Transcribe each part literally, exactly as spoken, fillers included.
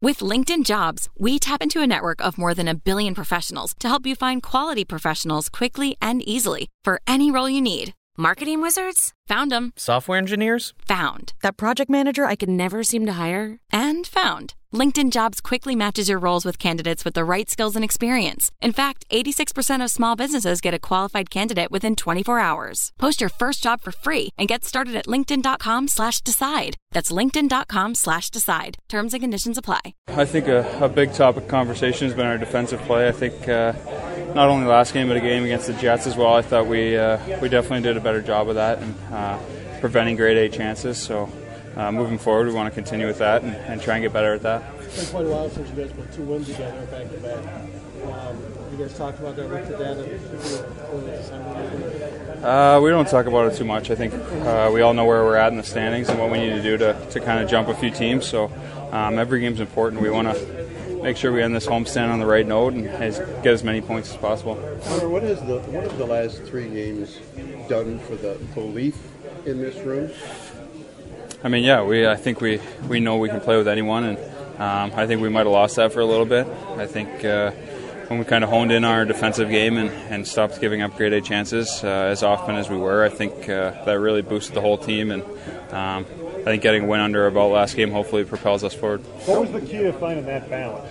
With LinkedIn Jobs, we tap into a network of more than a billion professionals to help you find quality professionals quickly and easily for any role you need. Marketing wizards? Found them. Software engineers? Found. That project manager I could never seem to hire? And found. LinkedIn Jobs quickly matches your roles with candidates with the right skills and experience. In fact, eighty-six percent of small businesses get a qualified candidate within twenty-four hours. Post your first job for free and get started at linkedin.com slash decide. That's linkedin.com slash decide. Terms and conditions apply. I think a, a big topic of conversation has been our defensive play. I think uh, not only last game, but a game against the Jets as well. I thought we uh, we definitely did a better job of that and uh, preventing grade A chances. So uh, moving forward, we want to continue with that and, and try and get better at that. It's been quite a while since you guys put two wins together back to back. Um, you guys talked about that, looked at that, and uh, we don't talk about it too much. I think uh, we all know where we're at in the standings and what we need to do to, to kind of jump a few teams. So um, every game's important. We want to make sure we end this homestand on the right note and as, get as many points as possible. Connor, what has the what have the last three games done for the belief in this room? I mean, yeah, we I think we, we know we can play with anyone, and um, I think we might have lost that for a little bit. I think uh, when we kind of honed in our defensive game and, and stopped giving up grade A chances uh, as often as we were, I think uh, that really boosted the whole team, and um, I think getting a win under our belt last game hopefully propels us forward. What was the key to finding that balance?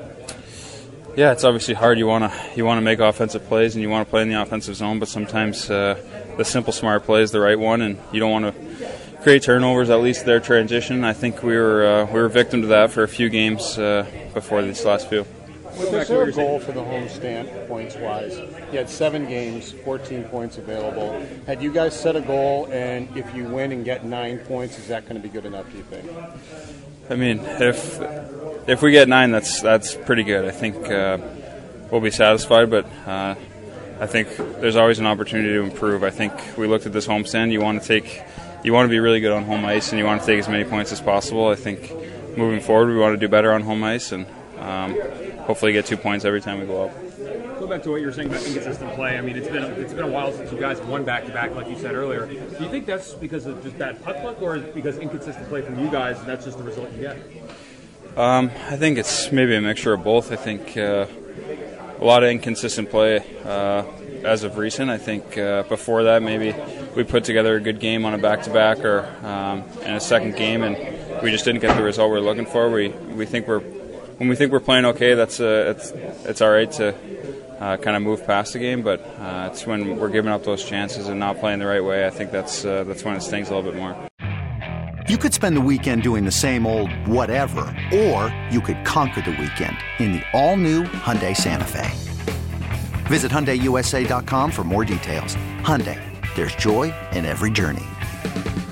Yeah, it's obviously hard. You want to you want to make offensive plays and you want to play in the offensive zone, but sometimes uh, the simple, smart play is the right one, and you don't want to create turnovers, at least their transition. I think we were uh, we were victim to that for a few games uh, before these last few. Was there a goal for the homestand, points-wise? You had seven games, fourteen points available. Had you guys set a goal, and if you win and get nine points, is that going to be good enough, do you think? I mean, if if we get nine, that's that's pretty good. I think uh, we'll be satisfied, but uh, I think there's always an opportunity to improve. I think we looked at this homestand. You want to take, you want to be really good on home ice, and you want to take as many points as possible. I think moving forward, we want to do better on home ice, and um, hopefully get two points every time we go up. Go back to what you were saying about inconsistent play. I mean, it's been it's been a while since you guys have won back to back, like you said earlier. Do you think that's because of just bad puck luck, or is it because inconsistent play from you guys, and that's just the result you get? Um, I think it's maybe a mixture of both. I think uh, a lot of inconsistent play uh, as of recent. I think uh, before that, maybe we put together a good game on a back-to-back or um, in a second game, and we just didn't get the result we we're looking for. We we think we're when we think we're playing okay, that's uh, it's it's all right to uh, kind of move past the game, but uh, it's when we're giving up those chances and not playing the right way. I think that's uh, that's when it stings a little bit more. You could spend the weekend doing the same old whatever, or you could conquer the weekend in the all-new Hyundai Santa Fe. Visit Hyundai U S A dot com for more details. Hyundai, there's joy in every journey.